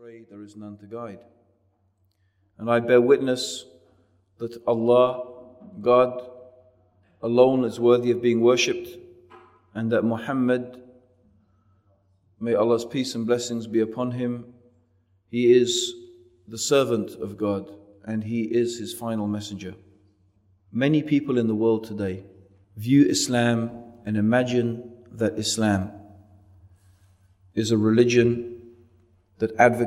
astray, there is none to guide. And I bear witness that Allah, God, alone is worthy of being worshipped, and that Muhammad, may Allah's peace and blessings be upon him, he is the servant of God and he is his final messenger. Many people in the world today view Islam and imagine that Islam is a religion that advocates